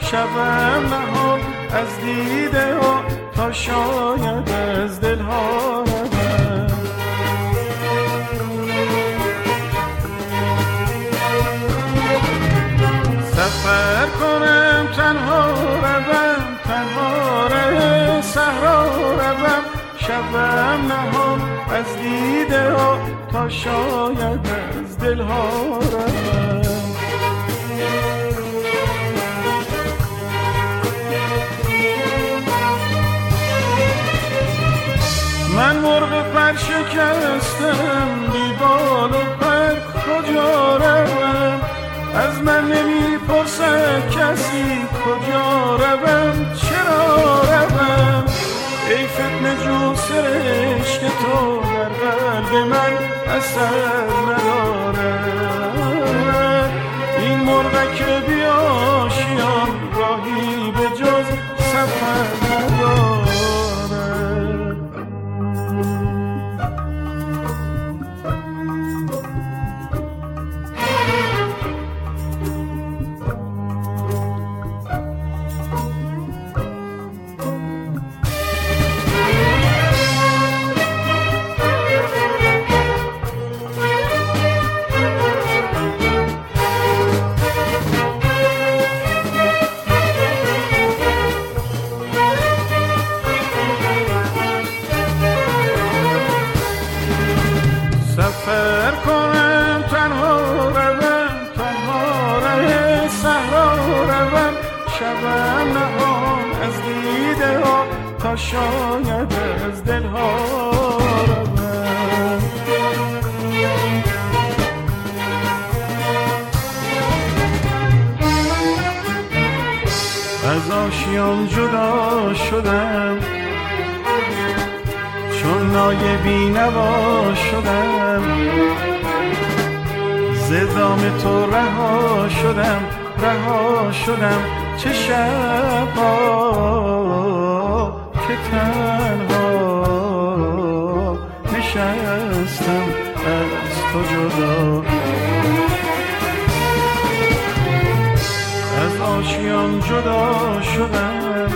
شبم نهان از دیده ها تا شاید از دل ها روم. سفر کنم تنها روم، تنها ره صحرا روم. شبم نهان از دیده ها تا شاید از دل ها روم. من مرغ پر شکستم بی بال و پر کجا روم. از من نمیپرسد کسی کجا روم، چرا روم. ای فتنه جو سرشک تو در قلب من اثر نداره. این مرغک بی آشیان راهی به جز سفر نداره. سفر کنم تنها روم، تنها ره صحرا روم. شبم نهان از دیده ها تا شاید از دل ها روم. از آشیان جدا شدم چون نای بی نوا شدم. ز دام تو رها شدم، رها شدم. چه شب‌ها که تنها نشستم از تو جدا. از آشیان جدا شدم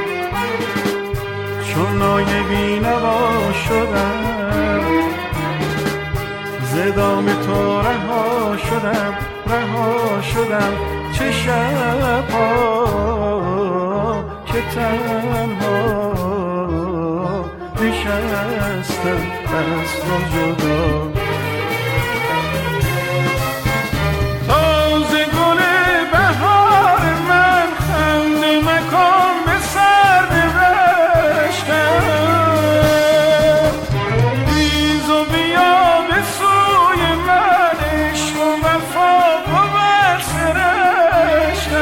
چون نای بی نوا شدم. ز دام تو رها شدم، رها شدم. چه شب‌ها که تنها نشستم از تو جدا. تازه گل بهار من خنده مکان به سر نوشتم. ریز و بیا به سوی من، عشق و وفا بود سرشتم.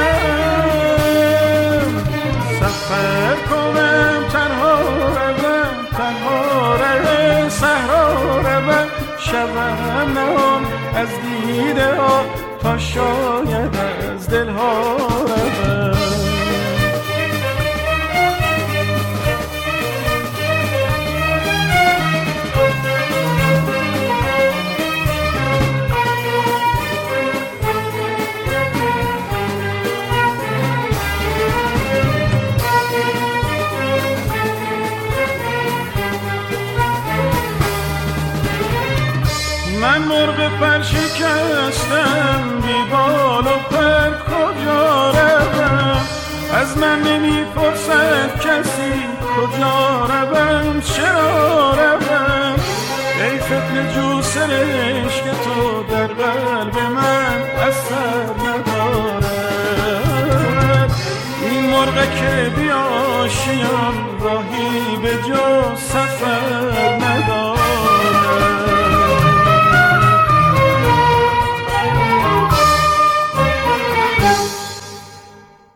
سفر کنم تنها روم، تنها ره صحرا روم. شبم نهان از دیده ها تا شاید از دل ها روم. من مرغ پر شکستم بی بال و پر کجا روم. از من نمیپرسد کسی کجا روم، چرا روم. ای فتنه جو سرشک تو در قلب من اثر نداره.